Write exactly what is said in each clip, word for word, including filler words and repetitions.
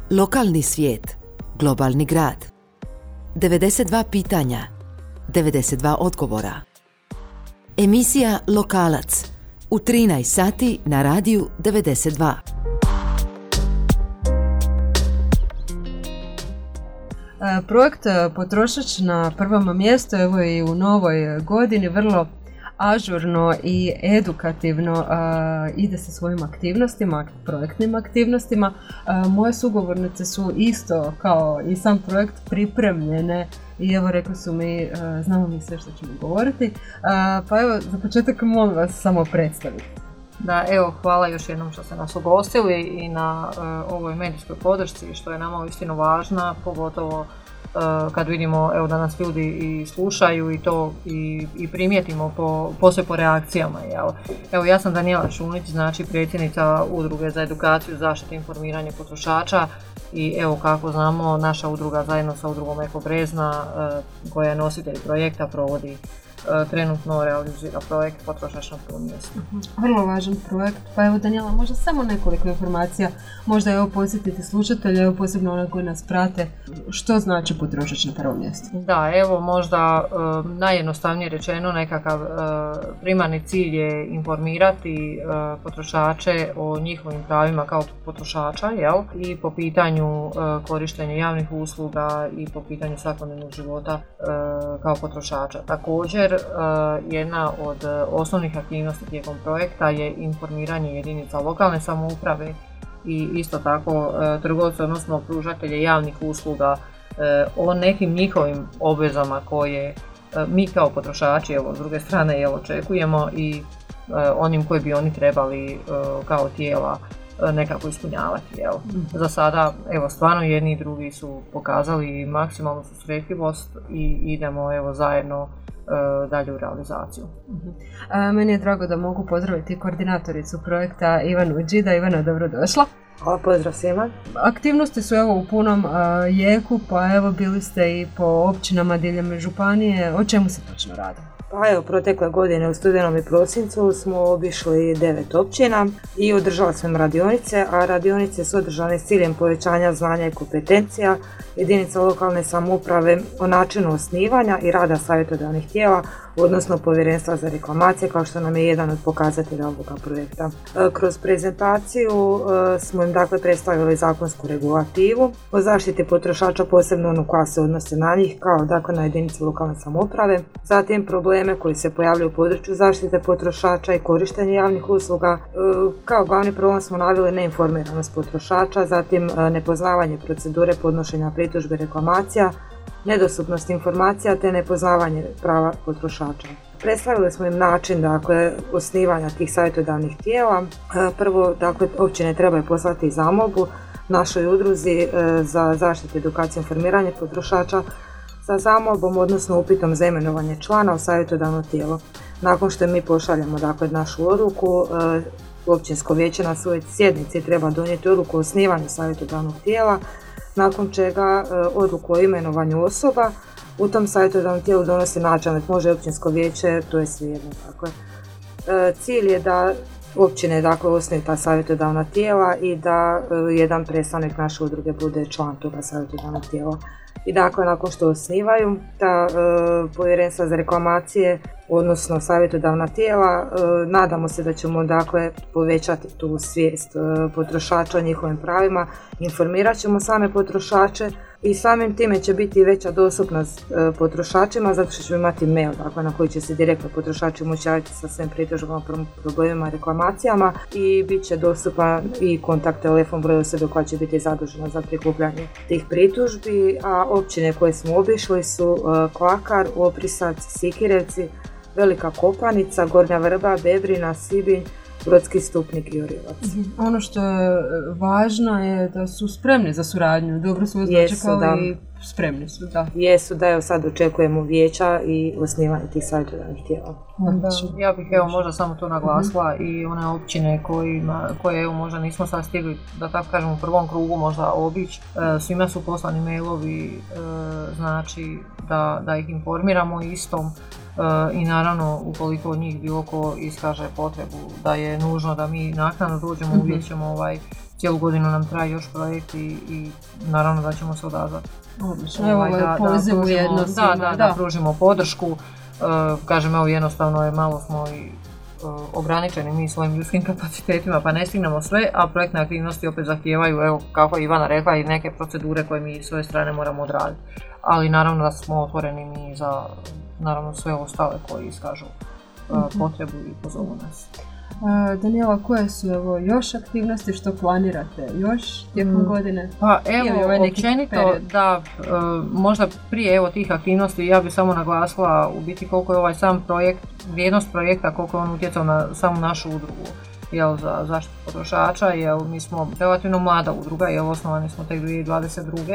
Lokalni svijet, globalni grad. devedeset dva pitanja, devedeset dva odgovora. Emisija Lokalac u trinaest sati na radiju devedeset dva. Projekt Potrošač na prvom mjestu, evo i u novoj godini, vrlo ažurno i edukativno uh, ide sa svojim aktivnostima, projektnim aktivnostima. Uh, moje sugovornice su isto kao i sam projekt pripremljene i evo rekli su mi, uh, znamo mi sve što ćemo govoriti. Uh, pa evo, za početak molim vas samo predstaviti. Da, evo, hvala još jednom što ste nas ugostili i na uh, ovoj medijskoj podršci, što je nama uistinu važna, pogotovo uh, kad vidimo evo, da nas ljudi i slušaju i to i, i primijetimo po, posle po reakcijama. Jel? Evo, ja sam Danijela Šunić, znači predsjednica Udruge za edukaciju, zaštitu i informiranje potrošača i evo kako znamo, naša udruga zajedno sa udrugom Eko Brezna, uh, koja je nositelj projekta, provodi trenutno realizira projekt Potrošač na prvom mjestu. Vrlo važan projekt. Pa evo Danijela, možda samo nekoliko informacija, možda evo posjetiti slušatelje, evo posebno one koji nas prate, što znači Potrošač na prvom mjestu? Da, evo možda uh, najjednostavnije rečeno nekakav uh, primarni cilj je informirati uh, potrošače o njihovim pravima kao potrošača, jel? I po pitanju uh, korištenja javnih usluga i po pitanju svakodnevnog života uh, kao potrošača. Također Uh, jedna od uh, osnovnih aktivnosti tijekom projekta je informiranje jedinica lokalne samouprave i isto tako uh, trgovce, odnosno pružatelje javnih usluga uh, o nekim njihovim obvezama koje uh, mi kao potrošači evo, s druge strane evo, očekujemo i uh, onim koje bi oni trebali uh, kao tijela uh, nekako ispunjavati. Jel? Za sada evo, stvarno jedni i drugi su pokazali maksimalnu susretljivost i idemo evo, zajedno dalje u realizaciju. A, meni je drago da mogu pozdraviti koordinatoricu projekta Ivanu Đida. Ivana, dobrodošla. Hvala, pozdrav svima. Aktivnosti su evo u punom a, jeku, pa evo bili ste i po općinama diljem županije. O čemu se točno radi? Pa evo, protekle godine u studenom i prosincu smo obišli devet općina i održali smo radionice, a radionice su održane s ciljem povećanja znanja i kompetencija jedinica lokalne samouprave o načinu osnivanja i rada savjetodavnih tijela, odnosno povjerenstva za reklamacije, kao što nam je jedan od pokazatelja ovoga projekta. Kroz prezentaciju smo im dakle predstavili zakonsku regulativu o zaštiti potrošača, posebno onu koja se odnose na njih, kao dakle na jedinice lokalne samouprave, zatim probleme koji se pojavljaju u području zaštite potrošača i korištenje javnih usluga. Kao glavni problem smo naveli neinformiranost potrošača, zatim nepoznavanje procedure podnošenja pritužbe reklamacija, nedostupnost informacija te nepoznavanje prava potrošača. Predstavili smo im način dakle, osnivanja tih savjetodavnih tijela. Prvo, dakle, općine trebaju poslati zamolbu našoj udruzi za zaštitu, edukaciju i informiranje potrošača sa zamolbom, odnosno upitom za imenovanje člana u savjetodavno tijelo. Nakon što mi pošaljemo dakle, našu odluku, općinsko vijeće na svojoj sjednici treba donijeti odluku o osnivanju savjetodavnog tijela, nakon čega odluku o imenovanju osoba u tom savjetodavnom tijelu donosi načelnik, može općinsko vijeće, to je svejedno. Dakle, cilj je da općine dakle, osnuju ta savjetodavna tijela i da jedan predstavnik naše udruge bude član toga savjetodavnog tijela. I dakle, nakon što osnivaju ta e, povjerenstva za reklamacije, odnosno savjetodavna tijela, e, nadamo se da ćemo dakle povećati tu svijest e, potrošača o njihovim pravima, informirat ćemo same potrošače i samim time će biti veća dostupnost e, potrošačima, zato što ćemo imati mail dakle, na koji će se direktno potrošači moći javiti sa svim pritužbama, problemima, reklamacijama i bit će dostupan i kontakt, telefon, broj osobe koja će biti zadužena za prikupljanje tih pritužbi, a općine koje smo obišli su e, Klakar, Oprisac, Sikirevci, Velika Kopanica, Gornja Vrba, Bebrina, Sibinj, Brodski Stupnik i Orijovac. Ono što je važno je da su spremni za suradnju, dobro su vas dočekali i spremni su, da. Jesu, da evo sad očekujemo vijeća i osnivanje tih savjetodavnih tijela. Da, ja bih evo možda samo to naglasila uh-huh. i one općine kojima, koje evo možda nismo sad stigli, da tako kažem, u prvom krugu možda obići, e, svima su poslani mailovi, e, znači da, da ih informiramo istom. E, i naravno ukoliko od njih bilo ko iskaže potrebu da je nužno da mi naknadno dođemo, mm-hmm. uvijek ćemo ovaj, cijelu godinu nam traje još projekt i, i naravno da ćemo se odazvati. Odlično, evo ovaj, poziv u jednost. Da, da, da, da pružimo podršku. Uh, kažem, evo jednostavno je malo smo i uh, ograničeni mi svojim ljudskim kapacitetima pa ne stignemo sve, a projektne aktivnosti opet zahtijevaju, evo kako je Ivana rekla, i neke procedure koje mi s svoje strane moramo odraditi. Ali naravno da smo otvoreni mi za naravno sve ostale koji iskažu uh, mm-hmm. potrebu i pozovu nas. Uh, Danijela, koje su evo, još aktivnosti što planirate još tijekom mm. godine? Pa evo, ovaj općenito da uh, možda prije evo tih aktivnosti ja bih samo naglasila u biti koliko je ovaj sam projekt, vrijednost projekta, koliko je on utjecao na samu našu udrugu jel, za zaštitu potrošača, jer mi smo relativno mlada udruga, jel, osnovani smo tek dvije tisuće dvadeset druge.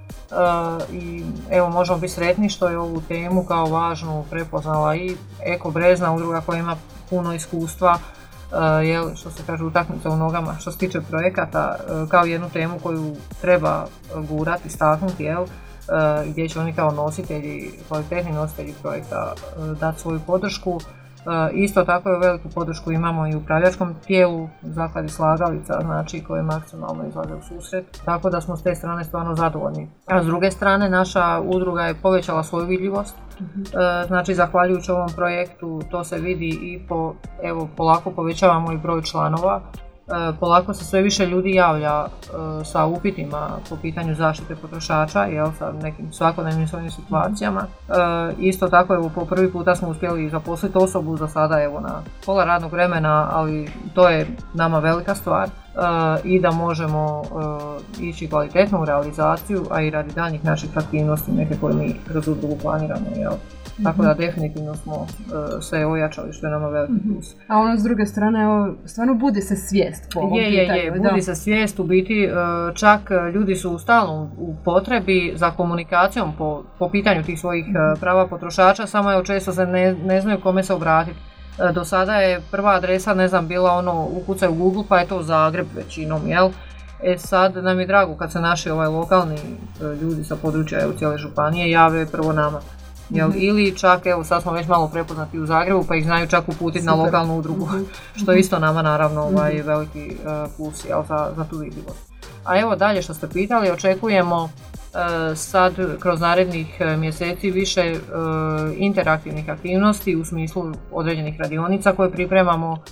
Uh, i evo možemo biti sretni što je ovu temu kao važnu prepoznala i Eko Brezna, udruga koja ima puno iskustva, Uh, jel, što se kaže utakmica u nogama što se tiče projekata, uh, kao jednu temu koju treba gurati, istaknuti, jel, uh, gdje će oni kao nositelji, kvalitetni nositelji projekta uh, dati svoju podršku. Uh, isto tako je veliku podršku imamo i u upravljačkom tijelu Zakladi Slagalica, znači koje maksimalno izlaze u susret, tako da smo s te strane stvarno zadovoljni. A s druge strane naša udruga je povećala svoju vidljivost. Mm-hmm. Znači zahvaljujući ovom projektu to se vidi i po, evo polako povećavamo i broj članova, polako se sve više ljudi javlja sa upitima po pitanju zaštite potrošača, jel, sa nekim svakodnevnim svojim situacijama. Isto tako evo po prvi puta smo uspjeli zaposliti osobu za sada evo na pola radnog vremena, ali to je nama velika stvar. Uh, i da možemo uh, ići kvalitetno u realizaciju, a i radi daljnjih naših aktivnosti neke koje mi kroz udrugu planiramo, jel? Mm-hmm. Tako da definitivno smo uh, sve ojačali što je nama veliki plus. Mm-hmm. A ono s druge strane, evo, stvarno budi se svijest po ovom je, pitanju. Je, je, budi se svijest, u biti uh, čak ljudi su u stalnom u potrebi za komunikacijom po, po pitanju tih svojih uh, prava potrošača, samo evo često se ne, ne znaju kome se obratiti. Do sada je prva adresa, ne znam, bila ono ukucaj u Google pa je to Zagreb većinom, jel? E sad nam je drago kad se naši ovaj lokalni ljudi sa područja evo, cijele županije jave prvo nama. Jel? Mm-hmm. Ili čak, evo sad smo već malo prepoznati u Zagrebu pa ih znaju čak uputiti na lokalnu udrugu, mm-hmm. što je isto nama naravno ovaj, mm-hmm. veliki uh, plus, jel, za, za tu vidljivost. A evo dalje što ste pitali, očekujemo sad kroz narednih mjeseci više uh, interaktivnih aktivnosti u smislu određenih radionica koje pripremamo uh,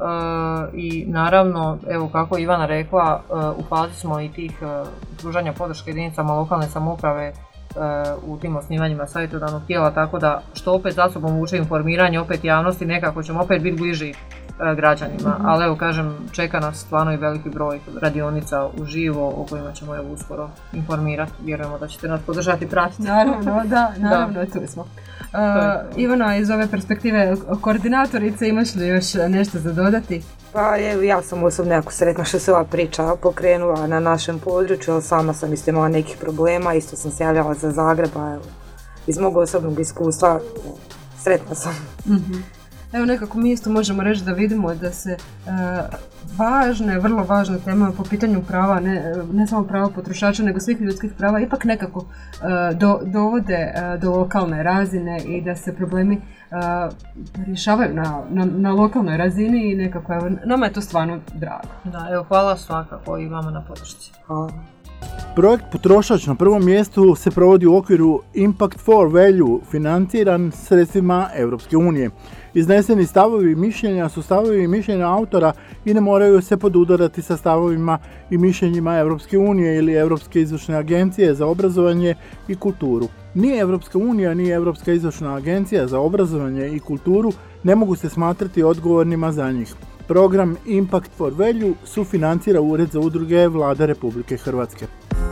i naravno, evo kako je Ivana rekla, uh, u fazi smo i tih uh, pružanja podrške jedinicama lokalne samouprave uh, u tim osnivanjima savjetodavnog tijela, tako da što opet za sobom vuče informiranje opet javnosti, nekako ćemo opet biti bliži građanima, mm-hmm. ali evo kažem čeka nas stvarno i veliki broj radionica uživo o kojima ćemo evo uskoro informirati, vjerujemo da ćete nas podržati i pratiti. Naravno, da, naravno, da. Tu smo. Uh, Ivana, iz ove perspektive koordinatorice imaš li još nešto za dodati? Pa evo, ja sam osobno jako sretna što se ova priča pokrenula na našem području, ali sama sam isto imala nekih problema, isto sam se javljala za Zagreb, a evo, iz mog osobnog iskustva sretna sam. Mm-hmm. Evo nekako mi isto možemo reći da vidimo da se e, važne, vrlo važne teme po pitanju prava, ne, ne samo prava potrošača, nego svih ljudskih prava, ipak nekako e, do, dovode e, do lokalne razine i da se problemi e, rješavaju na, na, na lokalnoj razini i nekako, evo, nama je to stvarno drago. Da, evo, hvala svakako i vama na podršci. Hvala. Projekt Potrošač na prvom mjestu se provodi u okviru Impact for Value, financiran sredstvima Europske unije. Izneseni stavovi i mišljenja su stavovi i mišljenja autora i ne moraju se podudarati sa stavovima i mišljenjima Europske unije ili Europske izvršne agencije za obrazovanje i kulturu. Ni Europska unija, ni Europska izvršna agencija za obrazovanje i kulturu ne mogu se smatrati odgovornima za njih. Program Impact for Value sufinancira Ured za udruge Vlade Republike Hrvatske.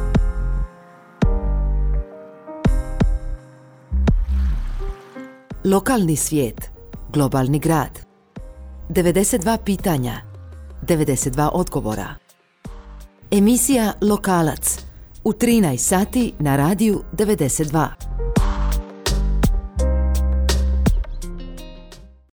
Lokalni svijet, globalni grad. devedeset dva pitanja, devedeset dva odgovora. Emisija Lokalac u trinaest sati na radiju devedeset dva.